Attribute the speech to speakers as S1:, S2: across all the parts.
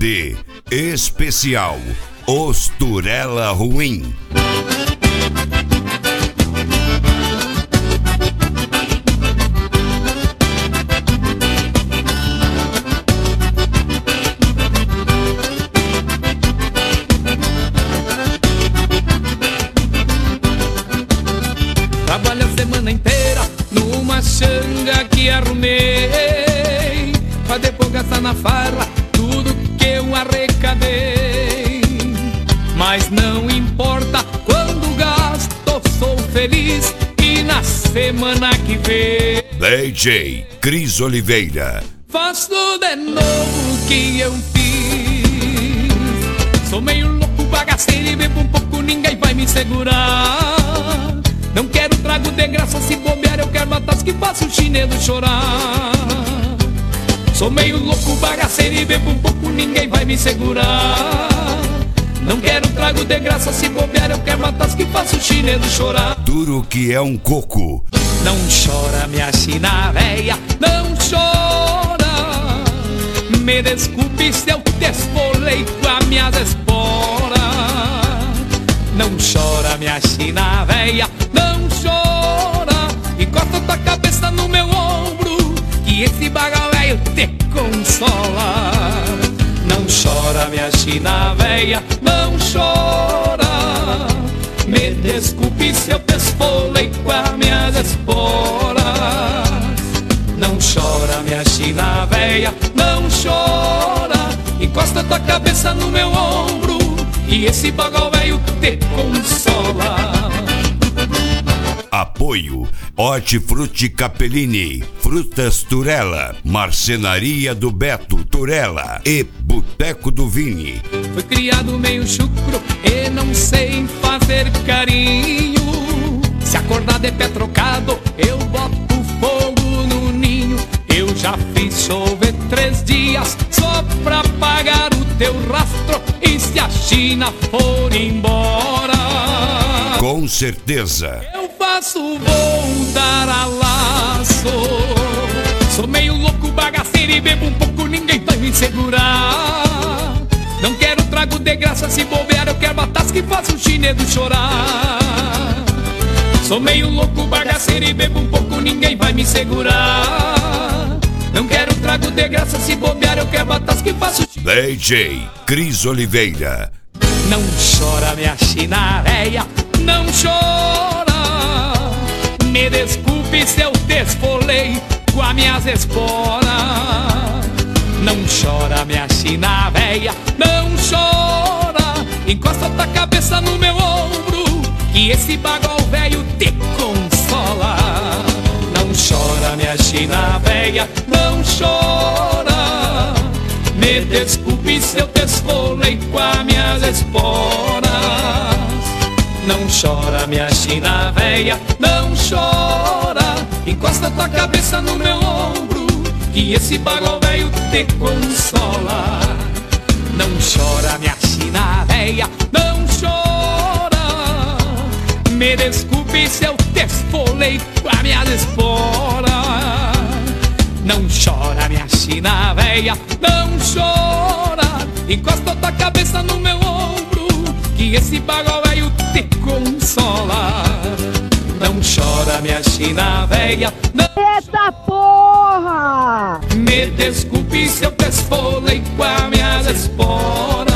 S1: CD especial Os Turela Ruim.
S2: Trabalhei a semana inteira numa xanga que arrumei, pra depois gastar na farra tudo que eu arrecadei. Mas não importa quando gasto, sou feliz, e na semana que vem
S1: DJ Cris Oliveira.
S2: faço de novo o que eu fiz. Sou meio louco, bagaceiro e bebo um pouco, ninguém vai me segurar. Não quero trago de graça, se bobear eu quero batas que faço o chinelo chorar. Sou meio louco, bagaceiro e bebo um pouco, ninguém vai me segurar. Não quero trago de graça, se bobear eu quero batas que faço o chinelo chorar.
S1: Duro que é um coco.
S2: Não chora minha china véia, não chora. Me desculpe se eu te esfolei com as minhas esporas. Não chora minha china véia, não chora. Encosta tua cabeça no meu ombro, que esse bagal velho te consola. Não chora minha china véia, não chora. Me desculpe se eu te esfolei com as minhas esporas. Não chora minha china véia, não chora. Encosta tua cabeça no meu ombro, e esse bagal velho te consola.
S1: Apoio Hortifruti Capellini, Frutas Turela, Marcenaria do Beto Turela e Boteco do Vini.
S2: Fui criado meio chucro e não sei fazer carinho. Se acordar de pé trocado, eu boto fogo no ninho. Eu já fiz chover 3 dias só pra pagar o teu rastro, e se a China for embora,
S1: Com certeza.
S2: eu faço voltar a laço. Sou meio louco, bagaceiro e bebo um pouco, ninguém vai me segurar. Não quero trago de graça, se bobear eu quero batas que faço o chinelo chorar. Sou meio louco, bagaceiro e bebo um pouco, ninguém vai me segurar. Não quero trago de graça, se bobear eu quero batas que faço o
S1: DJ Cris Oliveira.
S2: Não chora minha china véia, não chora. Me desculpe se eu te esfolei com as minhas esporas. Não chora minha china véia, não chora. Encosta tua cabeça no meu ombro, que esse bagol velho te consola. Não chora minha china véia, não chora. Me desculpe se eu te esfolei com as minhas esporas. Não chora minha china véia, não chora. Encosta tua cabeça no meu ombro, que esse bagol velho te consola. Não chora minha china véia, não chora. Me desculpe se eu te esfolei com as minhas esporas. Não chora minha china véia, não chora. Encosta tua cabeça no meu ombro, que esse bagol velho te consola. Não chora minha china véia, não.
S3: Eita porra!
S2: Me desculpe se eu te esfolei com as minhas esporas.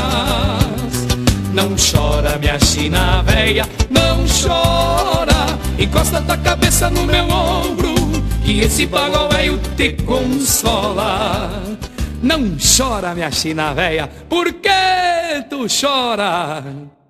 S2: Não chora minha china véia, não chora. Encosta tua cabeça no meu ombro, que esse bagol velho te consola. Não chora minha china véia, por que tu chora?